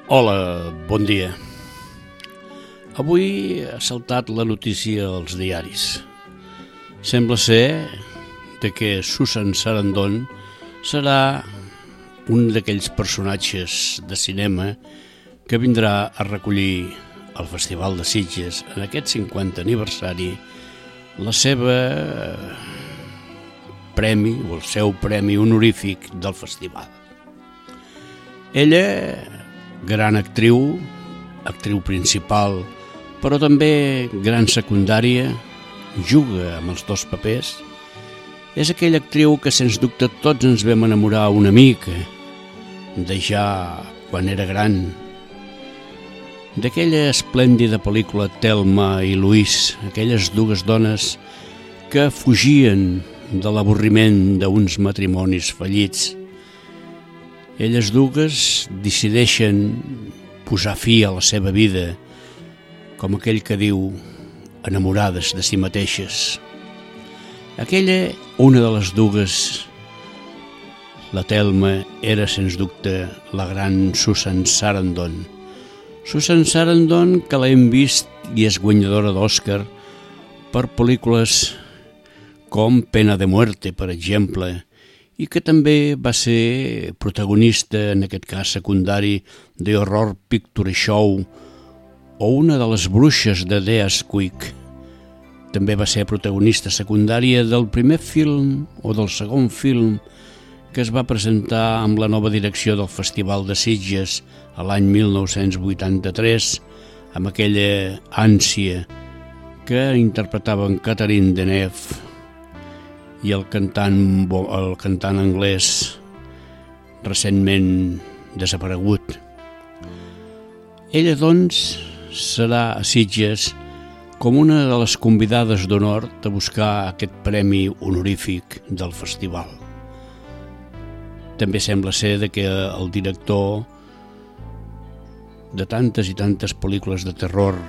Hola, bon dia. Avui ha saltat la notícia als diaris. Sembla ser que Susan Sarandon serà un d'aquells personatges de cinema que vindrà a recollir al Festival de Sitges en aquest 50 aniversari la seva premi o el seu premi honorífic del festival. Ella, gran actriu principal, però també gran secundària, juga amb els dos papers. És aquella actriu que, sens dubte, tots ens vam enamorar una mica, de ja quan era gran, d'aquella esplèndida pel·lícula Thelma i Louise, aquelles dues dones que fugien de l'avorriment d'uns matrimonis fallits. Elles dues decideixen posar fi a la seva vida, com aquell que diu, enamorades de si mateixes. Aquella, una de les dues, la Thelma, era sens dubte la gran Susan Sarandon. Susan Sarandon, que l'hem vist i és guanyadora d'Oscar per pel·lícules com Pena de muerte, per exemple, i que també va ser protagonista, en aquest cas secundari, de Horror Picture Show, o una de les bruixes de Deas Quick. També va ser protagonista secundària del primer film o del segon film que es va presentar amb la nova direcció del Festival de Sitges a l'any 1983, amb aquella ànsia que interpretaven Catherine Deneuve i el cantant anglès recentment desaparegut. Ella, doncs, serà a Sitges com una de les convidades d'honor de buscar aquest premi honorífic del festival. També sembla ser que el director de tantes i tantes pel·lícules de terror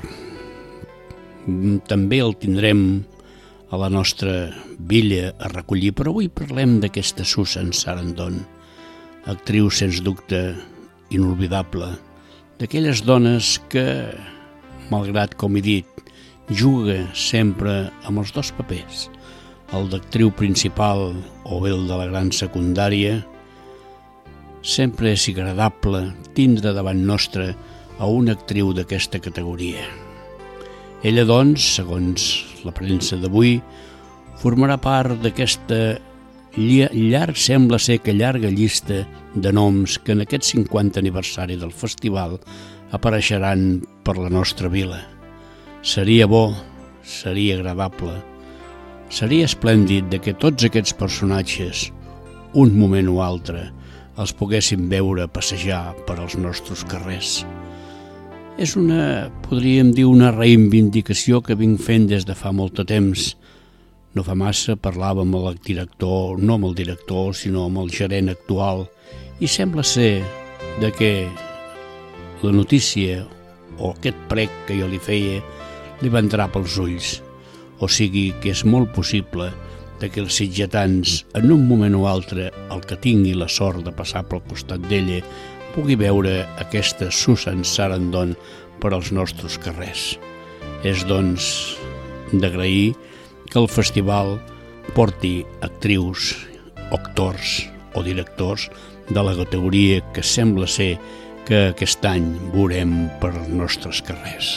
també el tindrem a la nostra villa a recollir, però avui parlem d'aquesta Susan Sarandon, actriu sens dubte inolvidable, d'aquelles dones que, malgrat, com he dit, juga sempre amb els dos papers, el d'actriu principal o el de la gran secundària. Sempre és agradable tindre davant nostre a una actriu d'aquesta categoria. Ella, doncs, segons la premsa d'avui, formarà part d'aquesta sembla ser que llarga llista de noms que en aquest 50 aniversari del festival apareixeran per la nostra vila. Seria bo, seria agradable, seria esplèndid de que tots aquests personatges, un moment o altre, els poguéssim veure passejar per als nostres carrers. És podríem dir, una reivindicació que vinc fent des de fa molt de temps. No fa massa parlàvem amb el director, no amb el director, sinó amb el gerent actual, i sembla ser que la notícia o aquest prec que jo li feia li va entrar pels ulls. O sigui que és molt possible que els sitgetans, en un moment o altre, el que tingui la sort de passar pel costat d'ella, pugui veure aquesta Susan Sarandon per als nostres carrers. És, doncs, d'agrair que el festival porti actrius, actors o directors de la categoria que sembla ser que aquest any veurem per als nostres carrers.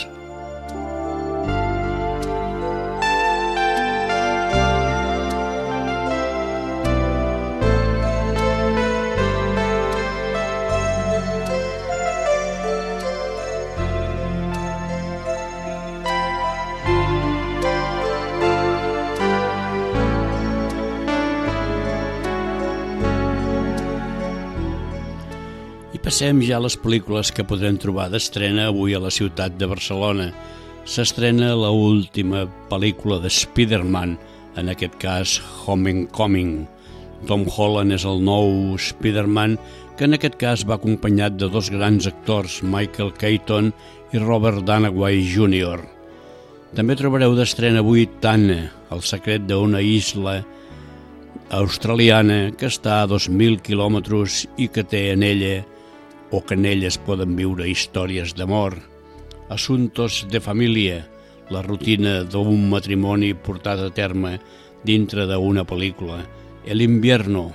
Passem ja a les pel·lícules que podrem trobar d'estrena avui a la ciutat de Barcelona. S'estrena la última pel·lícula de Spider-Man, en aquest cas Homecoming. Tom Holland és el nou Spider-Man, que en aquest cas va acompanyat de dos grans actors, Michael Keaton i Robert Downey Jr. També trobareu d'estrena avui Tana, el secret d'una isla australiana que està a 2.000 quilòmetres i que té en ella o que en elles poden viure històries d'amor. Assuntos de família, la rutina d'un matrimoni portat a terme dintre d'una pel·lícula. El invierno.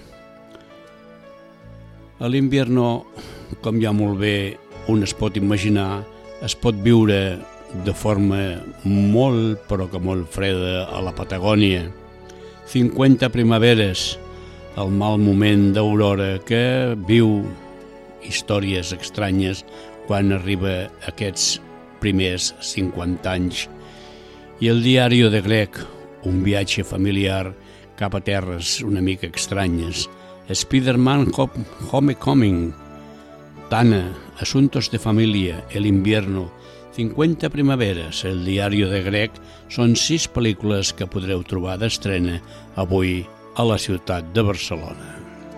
A l'invierno, com ja molt bé un es pot imaginar, es pot viure de forma molt, però que molt freda a la Patagònia. 50 primaveres, el mal moment d'aurora que viu històries estranyes quan arriba aquests primers 50 anys. I el diari de Greg, un viatge familiar cap a terres una mica estranyes. Spider-Man Homecoming, Tana, Asuntos de Familia, El Invierno, 50 Primaveres, El diari de Greg, són 6 pel·lícules que podreu trobar d'estrena avui a la ciutat de Barcelona.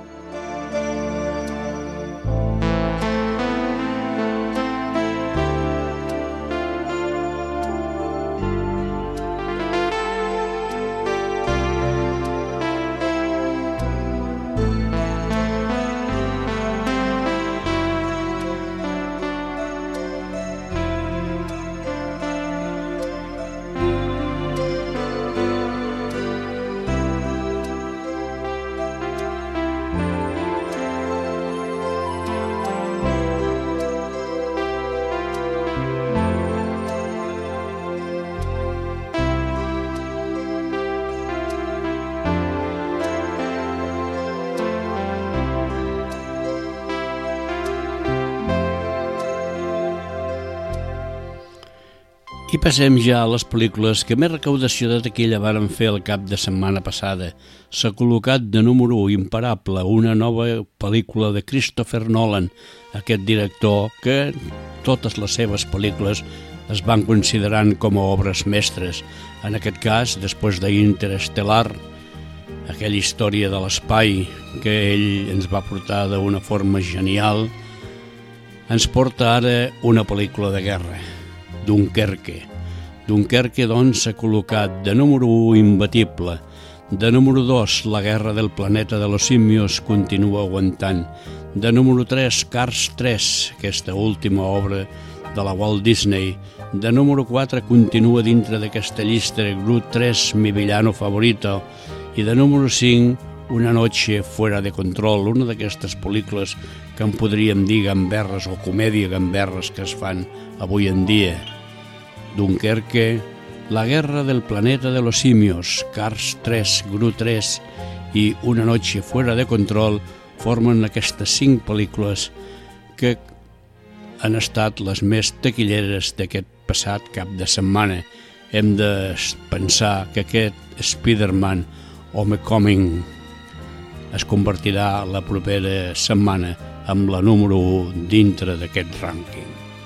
I passem ja a les pel·lícules que més recaudació de taquilla varen fer el cap de setmana passada. S'ha col·locat de número 1 Imparable, una nova pel·lícula de Christopher Nolan, aquest director que totes les seves pel·lícules es van considerant com a obres mestres. En aquest cas, després d'Interestelar, aquella història de l'espai que ell ens va portar d'una forma genial, ens porta ara una pel·lícula de guerra, Dunkerque. Dunkerque, doncs, s'ha col·locat de número 1 imbatible. De número 2, La guerra del planeta de los simios continua aguantant. De número 3, Cars 3, aquesta última obra de la Walt Disney. De número 4, continua dintre d'aquesta llista Groot 3, mi villano favorito. I de número 5, Una noche fuera de control, una d'aquestes pel·lícules que en podríem dir gamberres o comèdia gamberres que es fan avui en dia. Dunkerque, La guerra del planeta de los simios, Cars 3, Groot 3 i Una noche fuera de control formen aquestes 5 pel·lícules que han estat les més taquilleres d'aquest passat cap de setmana. Hem de pensar que aquest Spider-Man Homecoming es convertirà la propera setmana amb la número 1 dintre d'aquest rànquing.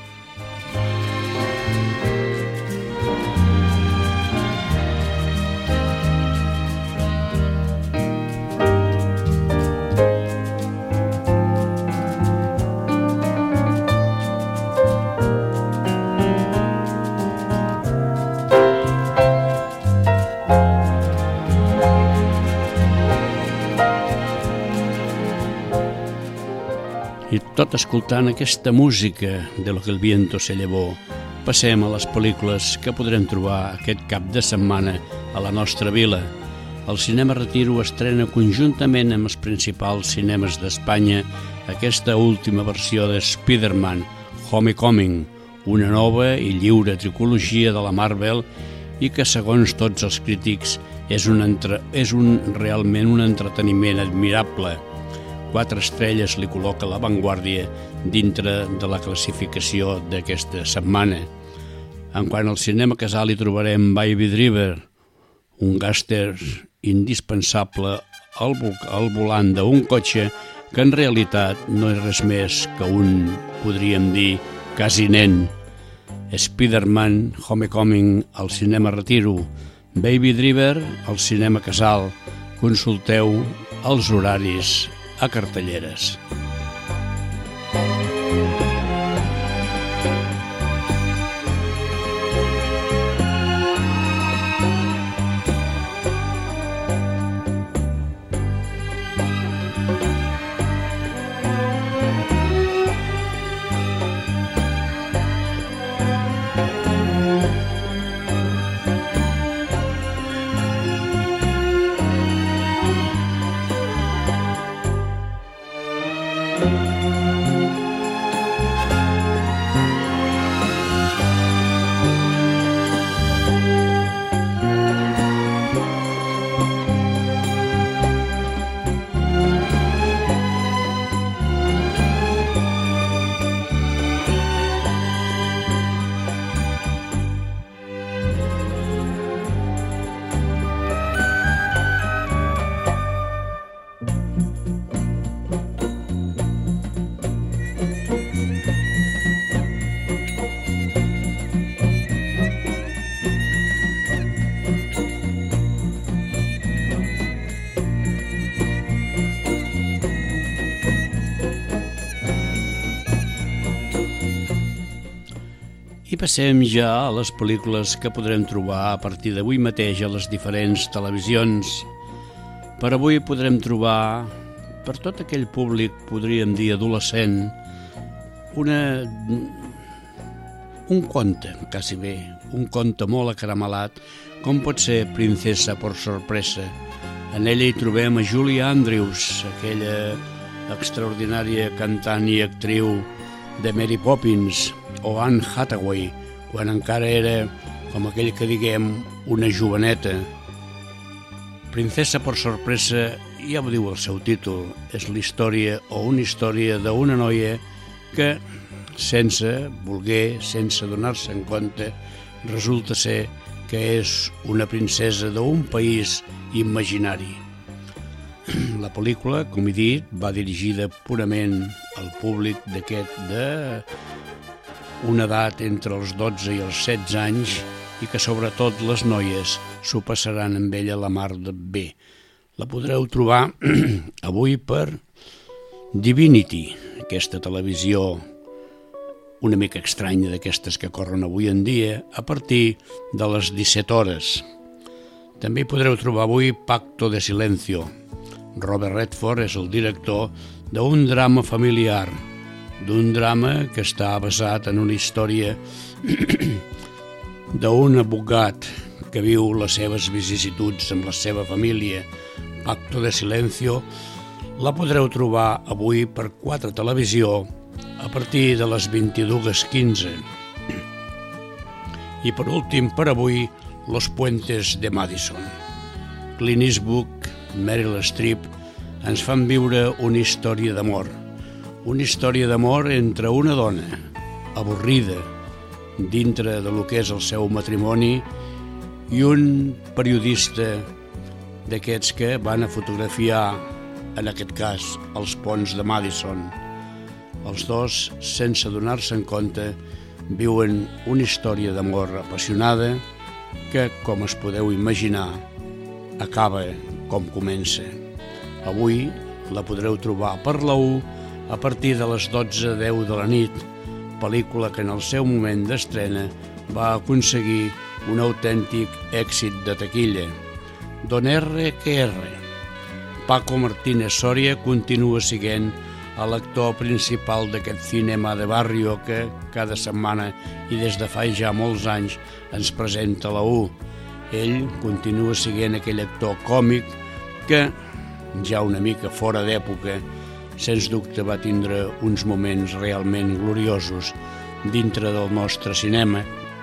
I tot escoltant aquesta música de Lo que el viento se llevó, passem a les pel·lícules que podrem trobar aquest cap de setmana a la nostra vila. El Cinema Retiro estrena conjuntament amb els principals cinemes d'Espanya aquesta última versió de Spider-Man Homecoming, una nova i lliure tricologia de la Marvel i que, segons tots els crítics, és realment un entreteniment admirable. 4 estrelles li col·loca La Vanguardia dintre de la classificació d'aquesta setmana. En quant al cinema casal hi trobarem Baby Driver, un gàngster indispensable al volant d'un cotxe que en realitat no és res més que un, podríem dir, quasi nen. Spider-Man Homecoming al Cinema Retiro, Baby Driver al Cinema Casal. Consulteu els horaris a cartelleres. I passem ja a les pel·lícules que podrem trobar a partir d'avui mateix a les diferents televisions. Per avui podrem trobar, per tot aquell públic, podríem dir adolescent, un conte, quasi bé, un conte molt acaramelat, com pot ser Princesa por sorpresa. En ella hi trobem a Julie Andrews, aquella extraordinària cantant i actriu de Mary Poppins, o Anne Hathaway, quan encara era, com aquell que diguem, una joveneta. Princesa por sorpresa, ja ho diu el seu títol, és la història o una història d'una noia que, sense voler, sense donar-se en compte, resulta ser que és una princesa d'un país imaginari. La pel·lícula, com he dit, va dirigida purament al públic una edat entre els 12 i els 16 anys i que sobretot les noies s'ho passaran amb ella la mar de bé. La podreu trobar avui per Divinity, aquesta televisió una mica estranya d'aquestes que corren avui en dia, a partir de les 17 hores. També podreu trobar avui Pacto de Silencio. Robert Redford és el director d'un drama familiar, d'un drama que està basat en una història d'un advocat que viu les seves vicissituds amb la seva família. Pacto de Silencio la podreu trobar avui per 4 Televisió a partir de les 22:15. I per últim, per avui, Los Puentes de Madison. Clint Eastwood, Meryl Streep ens fan viure una història d'amor. Una història d'amor entre una dona avorrida dintre de lo que és el seu matrimoni i un periodista d'aquests que van a fotografiar, en aquest cas, els ponts de Madison. Els dos, sense donar-se en compte, viuen una història d'amor apassionada que, com es podeu imaginar, acaba com comença. Avui la podreu trobar per la 1 a partir de les 12:10 de la nit, pel·lícula que en el seu moment d'estrena va aconseguir un autèntic èxit de taquilla. Don R que R. Paco Martínez Soria continua sent l'actor principal d'aquest cinema de barrio que cada setmana i des de fa ja molts anys ens presenta la 1. Ell continua sent aquell actor còmic que, ja una mica fora d'època, sens dubte va tindre uns moments realment gloriosos dintre del nostre cinema.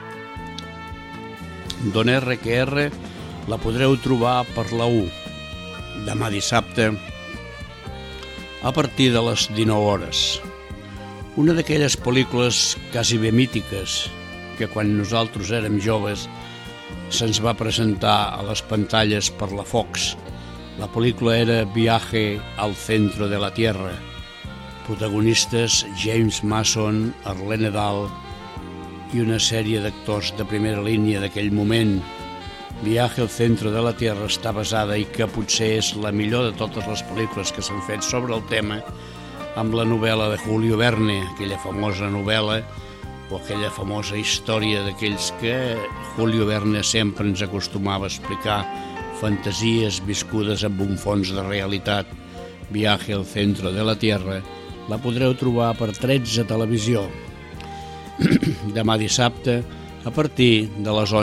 Don R que R la podreu trobar per la 1 demà dissabte a partir de les 19 hores. Una d'aquelles pel·lícules quasi bé mítiques que quan nosaltres érem joves se'ns va presentar a les pantalles per la Fox. La pel·lícula era Viaje al centro de la Tierra. Protagonistes James Mason, Arlene Dahl i una sèrie d'actors de primera línia d'aquell moment. Viaje al centro de la Tierra està basada, i que potser és la millor de totes les pel·lícules que s'han fet sobre el tema, amb la novel·la de Julio Verne, aquella famosa novel·la o aquella famosa història d'aquells que Julio Verne sempre ens acostumava a explicar, fantasies viscudes amb un fons de realitat. Viaje al centro de la Tierra la podreu trobar per 13 Televisió demà dissabte a partir de les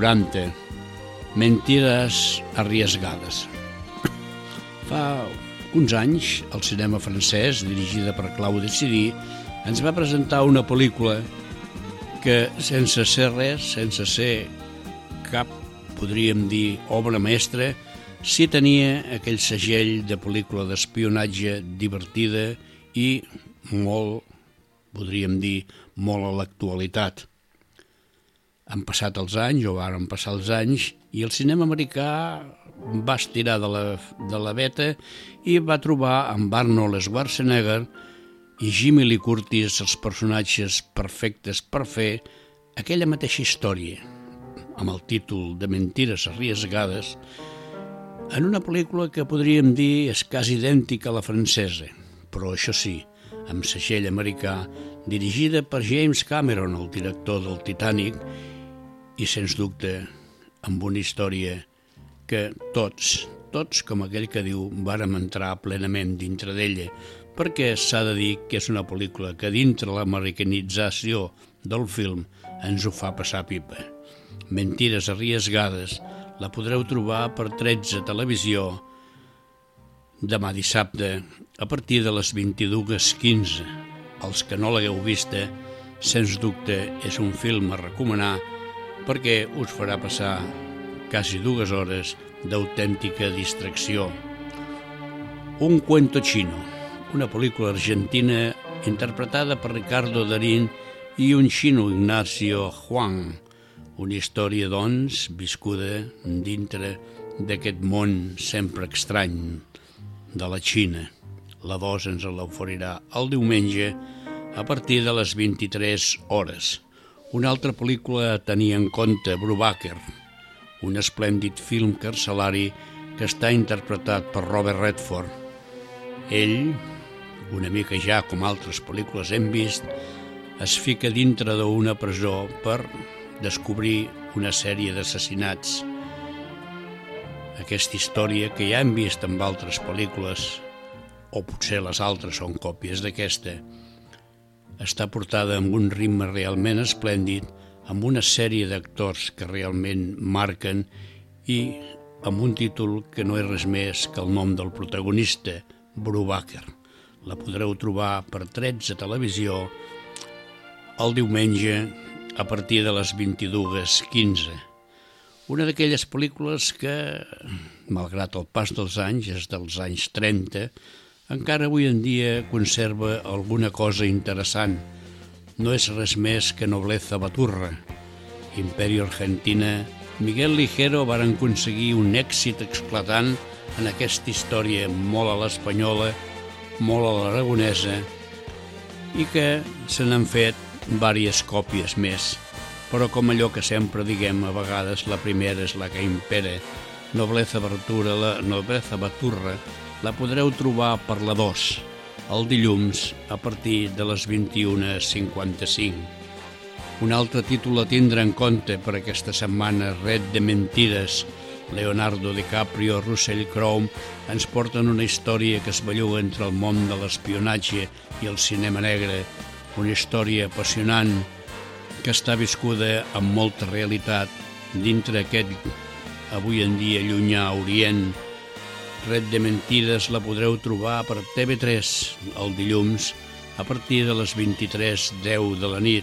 11:40. Mentiras arriesgades. Fa uns anys, el cinema francès, dirigida per Claude Debussy, ens va presentar una pel·lícula que, sense ser res, sense ser cap, podríem dir, obra mestra, sí tenia aquell segell de pel·lícula d'espionatge divertida i molt, podríem dir, molt a l'actualitat. Han passat els anys, o varen passar els anys, i el cinema americà va estirar de la veta i va trobar amb Arnold Schwarzenegger i Jamie Lee Curtis els personatges perfectes per fer aquella mateixa història, amb el títol de Mentires arriesgades, en una pel·lícula que podríem dir és quasi idèntica a la francesa, però això sí, amb segell americà, dirigida per James Cameron, el director del Titanic, i sens dubte amb una història que tots, com aquell que diu, vàrem entrar plenament dintre d'ella, perquè s'ha de dir que és una pel·lícula que dintre l'americanització del film ens ho fa passar pipa. Mentires arriesgades la podreu trobar per 13 Televisió demà dissabte a partir de les 22:15. Els que no l'hagueu vista, sens dubte és un film a recomanar perquè us farà passar quasi 2 hores d'autèntica distracció. Un cuento chino, una pel·lícula argentina interpretada per Ricardo Darín i un xino, Ignacio Huang. Una història, doncs, viscuda dintre d'aquest món sempre estrany de la Xina. La 2 ens l'oferirà el diumenge a partir de les 23 hores. Una altra pel·lícula a tenir en compte, Brubaker, un esplèndid film carcelari que està interpretat per Robert Redford. Ell, una mica ja com altres pel·lícules hem vist, es fica dintre d'una presó per descobrir una sèrie d'assassinats. Aquesta història que ja hem vist en altres pel·lícules, o potser les altres són còpies d'aquesta, està portada amb un ritme realment esplèndid, amb una sèrie d'actors que realment marquen i amb un títol que no és res més que el nom del protagonista, Brubaker. La podreu trobar per 13 Televisió el diumenge a partir de les 22:15. Una d'aquelles pel·lícules que, malgrat el pas dels anys, és dels anys 30, encara avui en dia conserva alguna cosa interessant. No és res més que Nobleza Baturra. Imperio Argentina, Miguel Ligero varen aconseguir un èxit esclatant en aquesta història molt a l'espanyola, molt a l'aragonesa, i que se n'han fet diverses còpies més. Però com allò que sempre diguem, a vegades la primera és la que impera. Nobleza Baturra la podreu trobar per la 2, el dilluns a partir de les 21:55. Un altre títol a tindre en compte per aquesta setmana, Red de Mentides. Leonardo DiCaprio, Russell Crowe ens porten una història que es belluga entre el món de l'espionatge i el cinema negre, una història apassionant que està viscuda amb molta realitat dintre aquest, avui en dia, llunyà Orient. Red de Mentides la podreu trobar per TV3 el dilluns a partir de les 23:10 de la nit.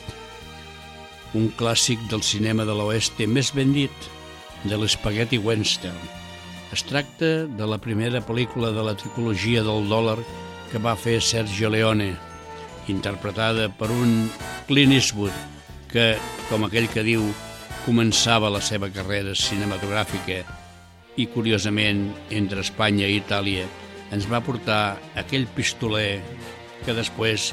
Un clàssic del cinema de l'oeste més ben dit, de l'Spaghetti Western. Es tracta de la primera pel·lícula de la trilogia del dòlar que va fer Sergio Leone, interpretada per un Clint Eastwood que, com aquell que diu, començava la seva carrera cinematogràfica i, curiosament, entre Espanya i Itàlia, ens va portar aquell pistoler que després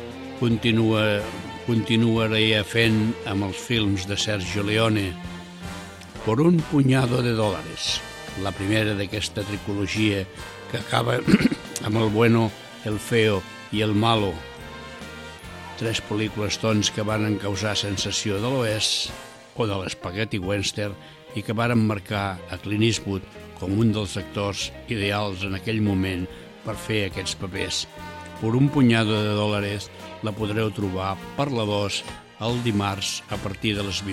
continuaria fent amb els films de Sergio Leone, Por un puñado de dólares, la primera d'aquesta trilogia que acaba amb el bueno, el feo i el malo. 3 pel·lícules, doncs, que van causar sensació de l'oest o de l'Spaghetti Western i que varen marcar a Clint Eastwood com un dels actors ideals en aquell moment per fer aquests papers. Por un puñado de dólares la podreu trobar per la 2 el dimarts a partir de les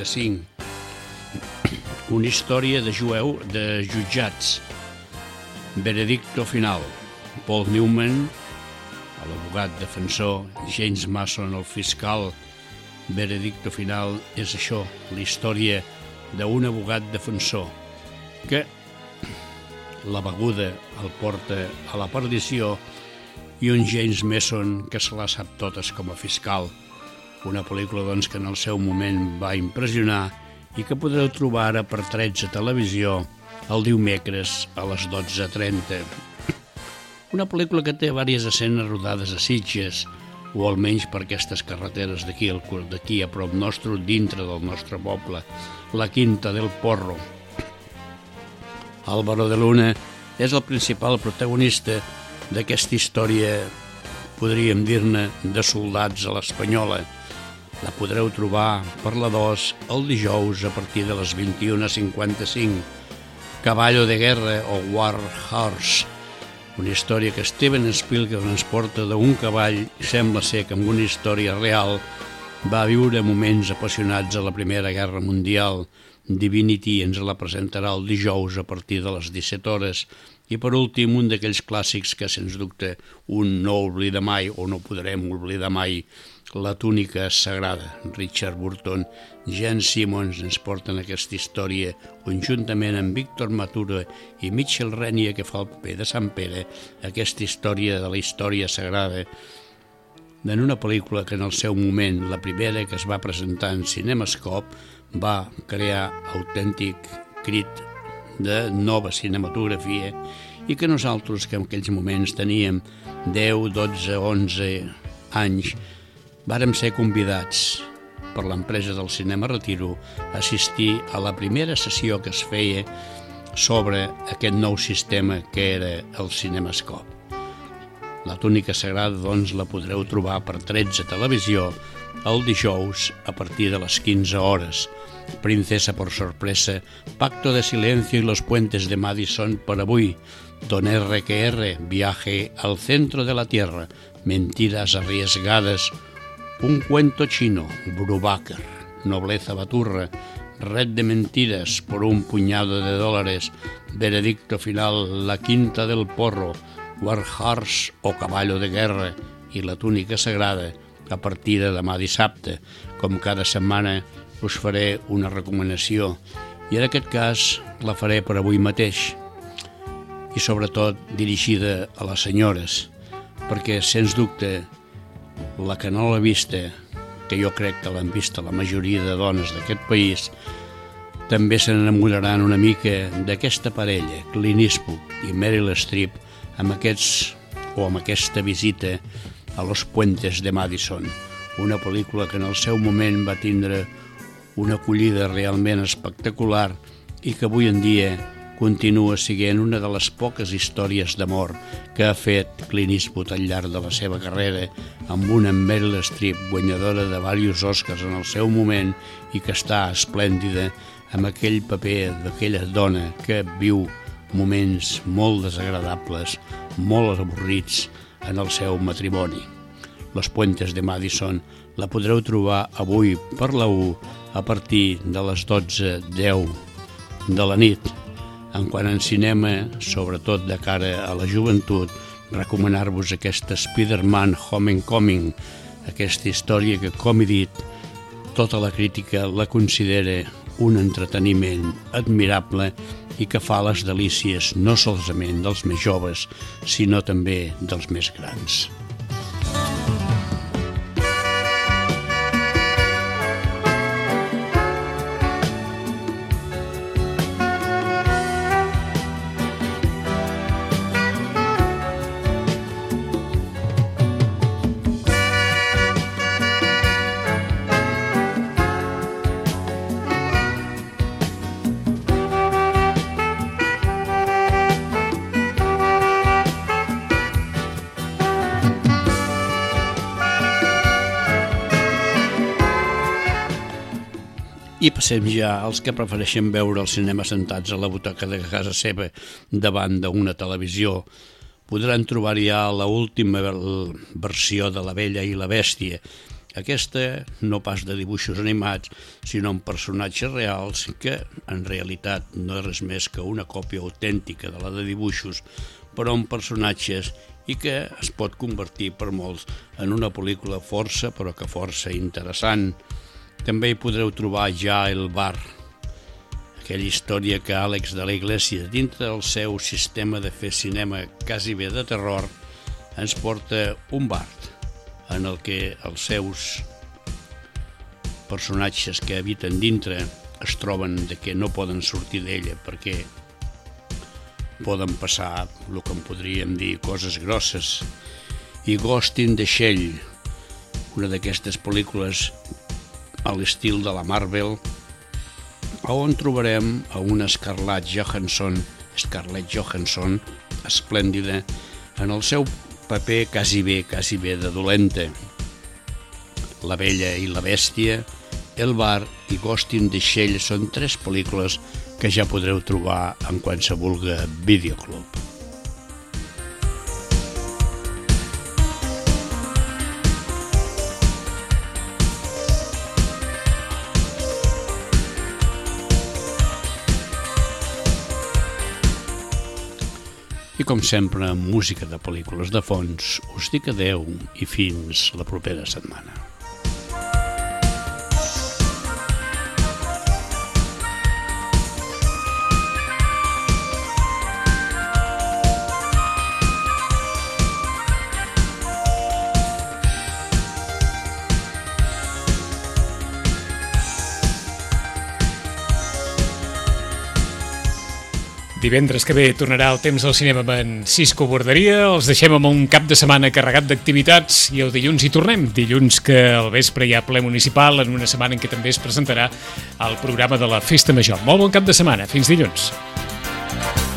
21:55. Una història de jutjats. Veredicto final. Paul Newman, l'abogat defensor, James Mason, el fiscal. Veredicto final és això, la història d'un abogat defensor que la beguda el porta a la perdició i un James Mason que se la sap totes com a fiscal. Una pel·lícula doncs, que en el seu moment va impressionar i que podreu trobar ara per 13 Televisió el dimecres a les 12:30. Una pel·lícula que té diverses escenes rodades a Sitges, o almenys per aquestes carreteres d'aquí a prop nostre, dintre del nostre poble, la Quinta del Porro. Álvaro de Luna és el principal protagonista d'aquesta història, podríem dir-ne, de soldats a l'espanyola. La podreu trobar per la 2 el dijous a partir de les 21:55. Caballo de guerra o War Horse, una història que Steven Spielberg ens porta d'un cavall i sembla ser que amb una història real va viure moments apassionats a la Primera Guerra Mundial. Divinity ens la presentarà el dijous a partir de les 17 hores. I per últim, un d'aquells clàssics que, sens dubte, un no oblida mai o no podrem oblidar mai, La túnica sagrada. Richard Burton, Gene Simmons ens porten aquesta història conjuntament amb Víctor Matura i Michel Renier, que fa el paper de Sant Pere, aquesta història de la història sagrada en una pel·lícula que en el seu moment, la primera que es va presentar en Cinemascope, va crear autèntic crit de nova cinematografia i que nosaltres, que en aquells moments teníem 10, 12, 11 anys, vàrem ser convidats per l'empresa del Cinema Retiro a assistir a la primera sessió que es feia sobre aquest nou sistema que era el Cinemascope. La túnica sagrada, doncs, la podreu trobar per 13 Televisió el dijous a partir de les 15 hores. Princesa por sorpresa, Pacto de silencio y los puentes de Madison per avui. Don R.Q.R., Viaje al centro de la tierra, Mentiras arriesgadas, Un cuento chino, Brubaker, Nobleza baturra, Red de mentiras por un puñado de dólares, Veredicto final, La quinta del porro, War Horse o Caballo de guerra i La túnica sagrada a partir de demà dissabte. Com cada setmana us faré una recomanació i en aquest cas la faré per avui mateix i sobretot dirigida a les senyores, perquè sens dubte la que no l'ha vista, que jo crec que l'han vista la majoria de dones d'aquest país, també se n'enamoraran una mica d'aquesta parella, Clint Eastwood i Meryl Streep, amb aquesta visita a Los Puentes de Madison, una pel·lícula que en el seu moment va tindre una acollida realment espectacular i que avui en dia continua sent una de les poques històries d'amor que ha fet Clint Eastwood al llarg de la seva carrera, amb una Meryl Streep guanyadora de diversos Oscars en el seu moment i que està esplèndida amb aquell paper d'aquella dona que viu moments molt desagradables, molt avorrits en el seu matrimoni. Los Puentes de Madison la podreu trobar avui per la 1 a partir de les 12:10 de la nit. En quant en cinema, sobretot de cara a la joventut, recomanar-vos aquesta Spider-Man Homecoming, aquesta història que, com he dit, tota la crítica la considera un entreteniment admirable i que fa les delícies no solament dels més joves, sinó també dels més grans. I passem ja als que prefereixen veure el cinema sentats a la butaca de casa seva davant d'una televisió. Podran trobar ja l'última versió de La Bella i la Bèstia, Aquesta no pas de dibuixos animats, sinó amb personatges reals que en realitat no és res més que una còpia autèntica de la de dibuixos, però amb personatges i que es pot convertir per molts en una pel·lícula força, però que força interessant. També hi podreu trobar Ja el bar, aquella història que Àlex de la Iglesia, dintre del seu sistema de fer cinema quasi bé de terror, ens porta un bar en el que els seus personatges que habiten dintre es troben de que no poden sortir d'ella perquè poden passar el que en podríem dir coses grosses. I Ghost in the Shell, una d'aquestes pel·lícules a l'estil de la Marvel, on trobarem a una Scarlett Johansson esplèndida en el seu paper quasi bé de dolenta. La Bella i la Bèstia, El bar i Ghost in the Shell són 3 pel·lícules que ja podreu trobar en qualsevol videoclub. I com sempre, amb música de pel·lícules de fons, us dic adeu i fins la propera setmana. Divendres que ve tornarà el temps al cinema amb en Cisco Borderia. Els deixem amb un cap de setmana carregat d'activitats i el dilluns hi tornem. Dilluns que al vespre hi ha ple municipal en una setmana en què també es presentarà el programa de la Festa Major. Molt bon cap de setmana. Fins dilluns.